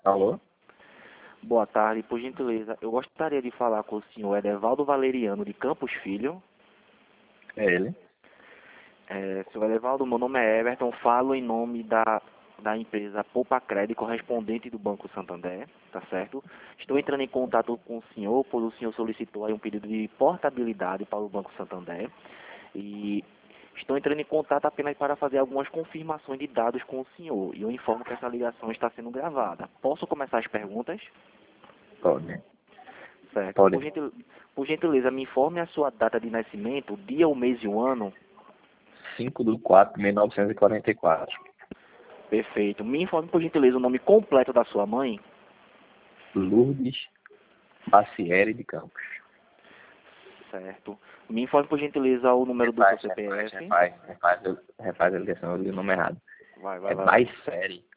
Alô? Boa tarde, por gentileza. Eu gostaria de falar com o senhor Edevaldo Valeriano de Campos Filho. É ele? Senhor Edevaldo, meu nome é Everton, falo em nome da empresa Poupa Crédito, correspondente do Banco Santander, tá certo? Estou entrando em contato com o senhor, pois o senhor solicitou aí um pedido de portabilidade para o Banco Santander e estou entrando em contato apenas para fazer algumas confirmações de dados com o senhor e eu informo que essa ligação está sendo gravada. Posso começar as perguntas? Pode. Certo. Pode. Por gentileza, me informe a sua data de nascimento, o dia, o mês e o ano. 5/4/1944. Perfeito. Me informe, por gentileza, o nome completo da sua mãe. Lourdes Bacieri de Campos. Certo. Me informe, por gentileza, o número do seu CPF. Repaz a ligação, eu li o nome errado. Vai É lá. Bacieri.